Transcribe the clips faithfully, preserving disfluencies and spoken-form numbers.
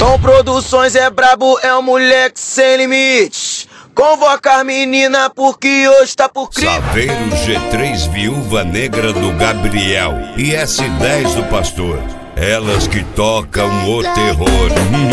Tom Produções é brabo, é um moleque sem limite. Convoca as menina porque hoje tá por crime. Saveiro G três, Viúva Negra do Gabriel e S dez do Pastor. Elas que tocam o terror.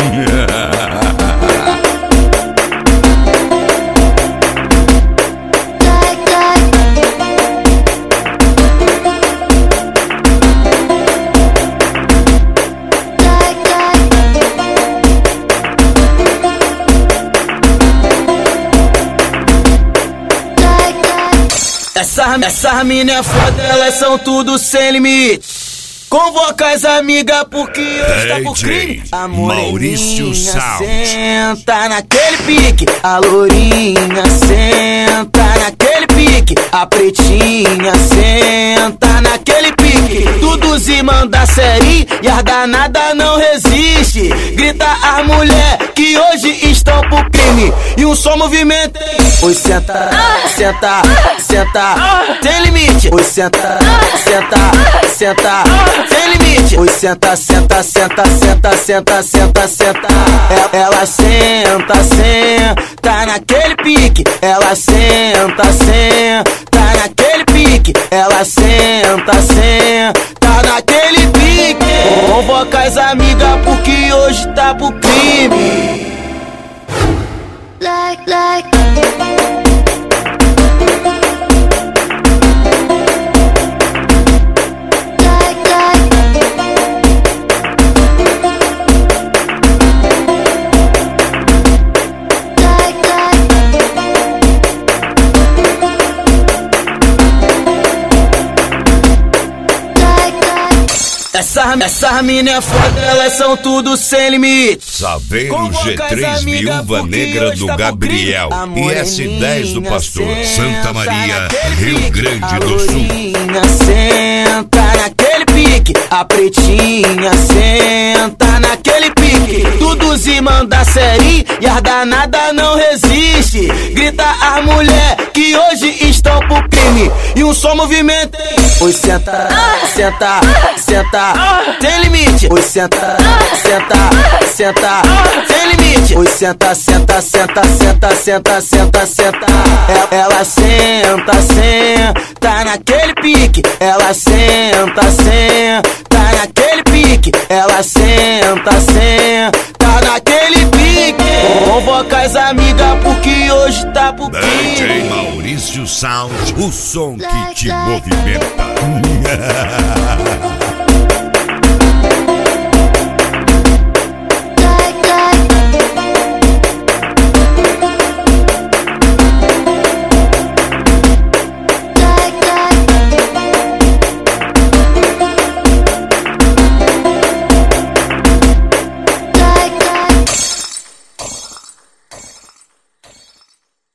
Essa, essa mina é foda, elas são tudo sem limite. Convoca as amigas porque hoje tá por crime. A Maurício Sound senta naquele pique. A lourinha senta naquele pique. A pretinha senta naquele pique. Tudo se manda série e as danada não resiste. Grita as mulher que hoje estão por crime. E um só movimento. Oi, senta, senta, senta, tem limite. Oi, senta, senta, senta, tem limite. Oi, senta, senta, senta, senta, senta, senta, senta. Ela senta, senta naquele pique. Ela senta, senta naquele pique. Ela senta, senta naquele pique. Convoca as amigas porque hoje tá pro crime. Like, like. Essa, essa mina é foda, elas são tudo sem limite. Saveiro G três, Viúva Negra do Gabriel e S dez do Pastor. Santa Maria, Rio Grande do Sul. Senta naquele pique. A pretinha senta naquele pique. Tudo se manda série e as danada não resiste. Grita as mulher que hoje estão por crime. E um só movimento. Oi, senta, senta, senta, tem limite. Oi, senta, senta, senta, tem limite. Oi, senta, senta, senta, senta, senta, senta, senta. Ela senta, senta naquele pique. Ela senta, senta naquele pique. Ela senta, senta naquele pique. Convoca as amigas porque hoje tá pro crime. D J Maurício Sound, o som que te movimenta.